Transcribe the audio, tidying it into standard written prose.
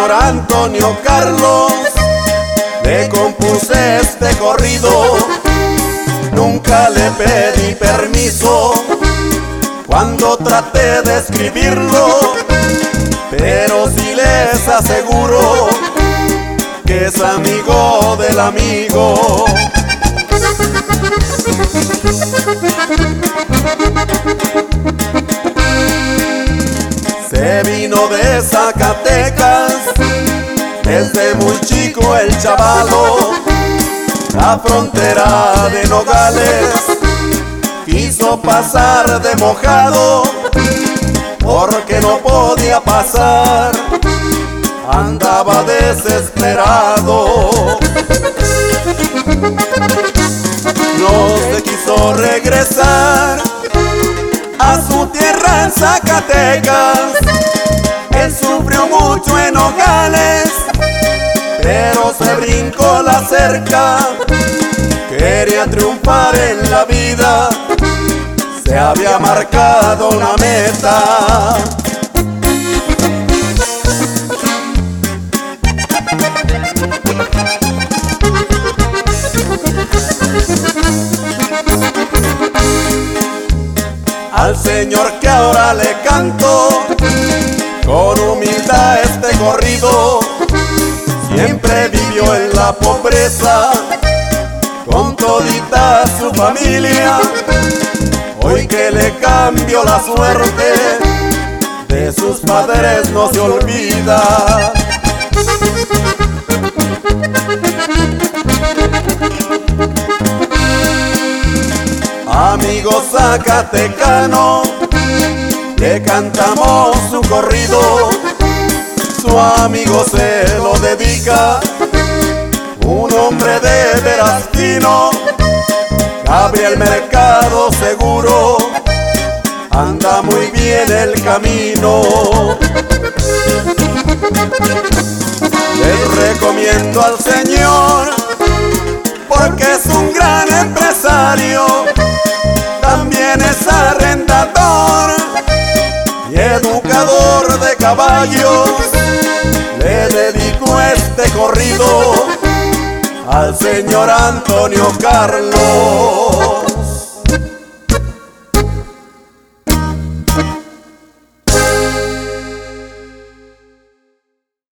señor Antonio Carlos le compuse este corrido. Nunca le pedí permiso cuando traté de escribirlo, pero sí les aseguro que es amigo del amigo. Se vino de Zacatecas, desde muy chico el chavalo, la frontera de Nogales, quiso pasar de mojado, porque no podía pasar, andaba desesperado. No se quiso regresar a su tierra en Zacatecas. Él sufrió mucho en Nogales, pero se brincó la cerca. Quería triunfar en la vida, se había marcado una meta. Al señor que ahora le canto con humildad este corrido, siempre vivió en la pobreza con todita su familia. Hoy que le cambió la suerte, de sus padres no se olvida. Amigo zacatecano, le cantamos su corrido, su amigo se lo dedica, un hombre de veras fino, Gabriel Mercado seguro, anda muy bien el camino. Les recomiendo al señor, porque es un gran empresario, también es arrendador y educador de caballos. Le dedico este corrido al señor Antonio Carlos.